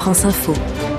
France Info.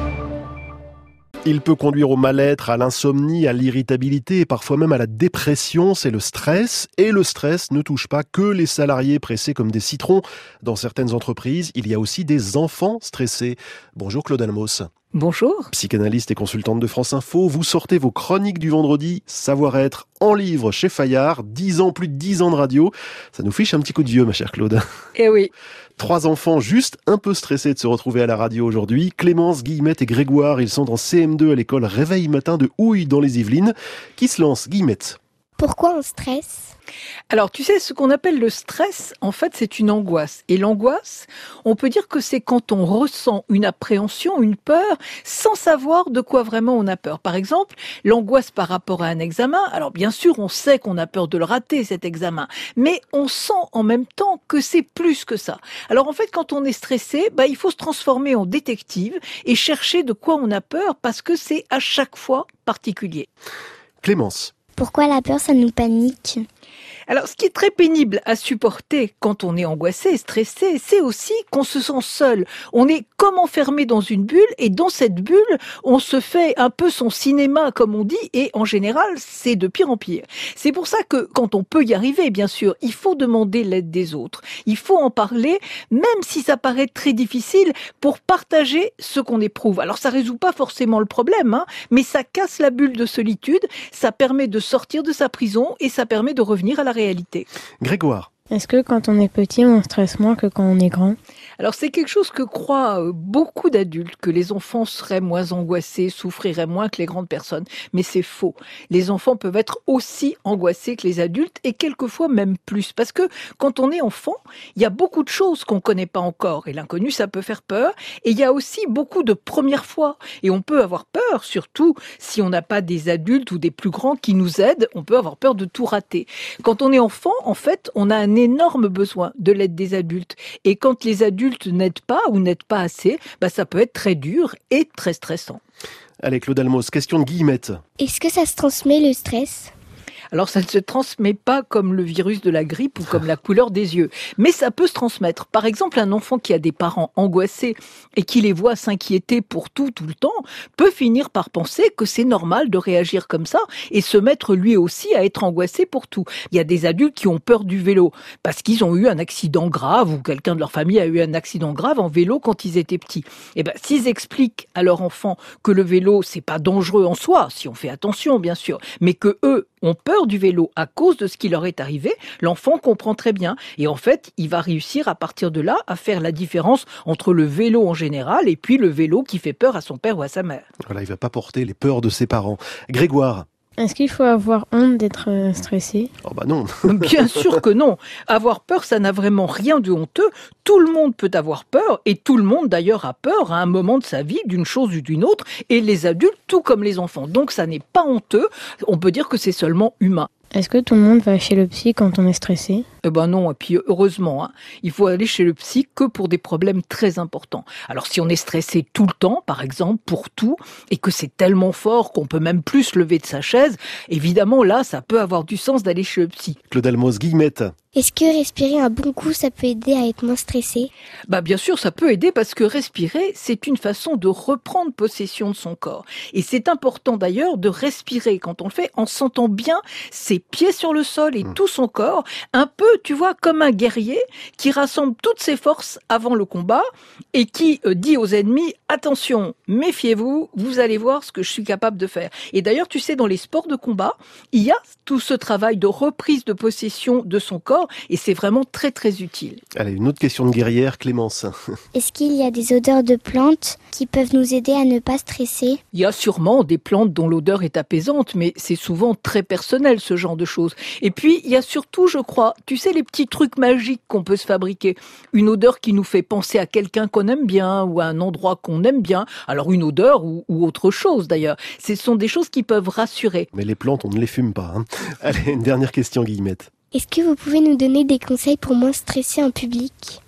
Il peut conduire au mal-être, à l'insomnie, à l'irritabilité et parfois même à la dépression. C'est le stress. Et le stress ne touche pas que les salariés pressés comme des citrons. Dans certaines entreprises, il y a aussi des enfants stressés. Bonjour Claude Almos. Bonjour. Psychanalyste et consultante de France Info, vous sortez vos chroniques du vendredi, Savoir-être, en livre chez Fayard, plus de 10 ans de radio. Ça nous fiche un petit coup de vieux, ma chère Claude. Eh oui. 3 enfants juste un peu stressés de se retrouver à la radio aujourd'hui. Clémence, Guillemette et Grégoire, ils sont en CM2 à l'école Réveil Matin de Houille dans les Yvelines. Qui se lance, Guillemette? Pourquoi on stresse ? Alors, tu sais, ce qu'on appelle le stress, en fait, c'est une angoisse. Et l'angoisse, on peut dire que c'est quand on ressent une appréhension, une peur, sans savoir de quoi vraiment on a peur. Par exemple, l'angoisse par rapport à un examen. Alors, bien sûr, on sait qu'on a peur de le rater, cet examen. Mais on sent en même temps que c'est plus que ça. Alors, en fait, quand on est stressé, il faut se transformer en détective et chercher de quoi on a peur parce que c'est à chaque fois particulier. Clémence. Pourquoi la peur, ça nous panique ? Alors, ce qui est très pénible à supporter quand on est angoissé, stressé, c'est aussi qu'on se sent seul. On est comme enfermé dans une bulle et dans cette bulle, on se fait un peu son cinéma, comme on dit, et en général, c'est de pire en pire. C'est pour ça que quand on peut y arriver, bien sûr, il faut demander l'aide des autres. Il faut en parler, même si ça paraît très difficile, pour partager ce qu'on éprouve. Alors, ça résout pas forcément le problème, mais ça casse la bulle de solitude, ça permet de sortir de sa prison et ça permet de revenir à la réalité. Grégoire. Est-ce que quand on est petit, on stresse moins que quand on est grand ? Alors c'est quelque chose que croient beaucoup d'adultes, que les enfants seraient moins angoissés, souffriraient moins que les grandes personnes. Mais c'est faux. Les enfants peuvent être aussi angoissés que les adultes et quelquefois même plus. Parce que quand on est enfant, il y a beaucoup de choses qu'on ne connaît pas encore. Et l'inconnu, ça peut faire peur. Et il y a aussi beaucoup de premières fois. Et on peut avoir peur, surtout si on n'a pas des adultes ou des plus grands qui nous aident. On peut avoir peur de tout rater. Quand on est enfant, en fait, on a un énorme besoin de l'aide des adultes. Et quand les adultes n'aident pas ou n'aident pas assez, ça peut être très dur et très stressant. Allez, Claude Almos, question de Guillemette. Est-ce que ça se transmet le stress ? Alors, ça ne se transmet pas comme le virus de la grippe ou comme la couleur des yeux. Mais ça peut se transmettre. Par exemple, un enfant qui a des parents angoissés et qui les voit s'inquiéter pour tout le temps, peut finir par penser que c'est normal de réagir comme ça et se mettre lui aussi à être angoissé pour tout. Il y a des adultes qui ont peur du vélo parce qu'ils ont eu un accident grave ou quelqu'un de leur famille a eu un accident grave en vélo quand ils étaient petits. S'ils expliquent à leur enfant que le vélo, c'est pas dangereux en soi, si on fait attention, bien sûr, mais que eux ont peur du vélo à cause de ce qui leur est arrivé, l'enfant comprend très bien. Et en fait, il va réussir à partir de là à faire la différence entre le vélo en général et puis le vélo qui fait peur à son père ou à sa mère. Voilà, il va pas porter les peurs de ses parents. Grégoire. Est-ce qu'il faut avoir honte d'être stressé ? Oh non. Bien sûr que non. Avoir peur, ça n'a vraiment rien de honteux. Tout le monde peut avoir peur et tout le monde d'ailleurs a peur à un moment de sa vie d'une chose ou d'une autre et les adultes tout comme les enfants. Donc ça n'est pas honteux. On peut dire que c'est seulement humain. Est-ce que tout le monde va chez le psy quand on est stressé ? Non, et puis heureusement, il faut aller chez le psy que pour des problèmes très importants. Alors si on est stressé tout le temps, par exemple, pour tout, et que c'est tellement fort qu'on peut même plus se lever de sa chaise, évidemment là, ça peut avoir du sens d'aller chez le psy. Claude Almos, Guillemette. Est-ce que respirer un bon coup, ça peut aider à être moins stressé ? Bien sûr, ça peut aider parce que respirer, c'est une façon de reprendre possession de son corps. Et c'est important d'ailleurs de respirer quand on le fait en sentant bien ses pieds sur le sol et tout son corps, un peu, tu vois, comme un guerrier qui rassemble toutes ses forces avant le combat et qui dit aux ennemis, attention, méfiez-vous, vous allez voir ce que je suis capable de faire. Et d'ailleurs, tu sais, dans les sports de combat, il y a tout ce travail de reprise de possession de son corps et c'est vraiment très très utile. Allez, une autre question de guerrière, Clémence. Est-ce qu'il y a des odeurs de plantes qui peuvent nous aider à ne pas stresser ? Il y a sûrement des plantes dont l'odeur est apaisante, mais c'est souvent très personnel ce genre de choses. Et puis, il y a surtout, je crois, tu sais, les petits trucs magiques qu'on peut se fabriquer. Une odeur qui nous fait penser à quelqu'un qu'on aime bien ou à un endroit qu'on aime bien. Alors une odeur ou autre chose d'ailleurs. Ce sont des choses qui peuvent rassurer. Mais les plantes, on ne les fume pas. Allez, une dernière question, Guillemette. Est-ce que vous pouvez nous donner des conseils pour moins stresser en public ?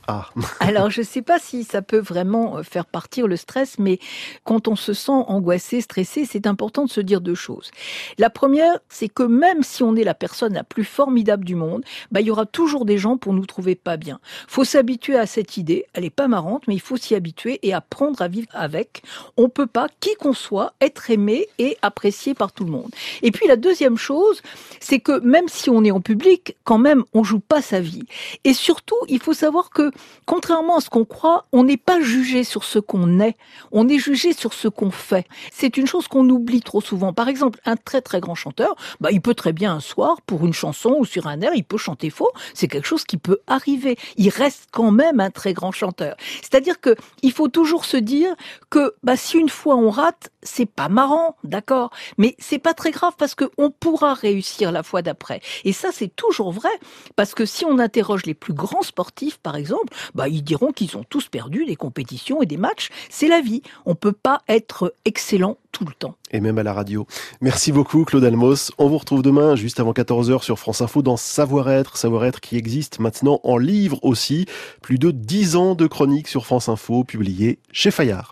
Ah. Alors, je ne sais pas si ça peut vraiment faire partir le stress, mais quand on se sent angoissé, stressé, c'est important de se dire 2 choses. La première, c'est que même si on est la personne la plus formidable du monde, il y aura toujours des gens pour nous trouver pas bien. Faut s'habituer à cette idée. Elle est pas marrante, mais il faut s'y habituer et apprendre à vivre avec. On peut pas, qui qu'on soit, être aimé et apprécié par tout le monde. Et puis la deuxième chose, c'est que même si on est en public, quand même, on joue pas sa vie. Et surtout, il faut savoir que contrairement à ce qu'on croit, on n'est pas jugé sur ce qu'on est, on est jugé sur ce qu'on fait. C'est une chose qu'on oublie trop souvent. Par exemple, un très très grand chanteur, il peut très bien un soir, pour une chanson ou sur un air, il peut chanter faux. C'est quelque chose qui peut arriver. Il reste quand même un très grand chanteur. C'est-à-dire que il faut toujours se dire que si une fois on rate, c'est pas marrant, d'accord, mais c'est pas très grave parce qu'on pourra réussir la fois d'après. Et ça, c'est toujours vrai, parce que si on interroge les plus grands sportifs, par exemple, ils diront qu'ils ont tous perdu des compétitions et des matchs. C'est la vie. On peut pas être excellent tout le temps. Et même à la radio. Merci beaucoup Claude Almos. On vous retrouve demain, juste avant 14h sur France Info dans Savoir-être. Savoir-être qui existe maintenant en livre aussi. Plus de 10 ans de chroniques sur France Info publiées chez Fayard.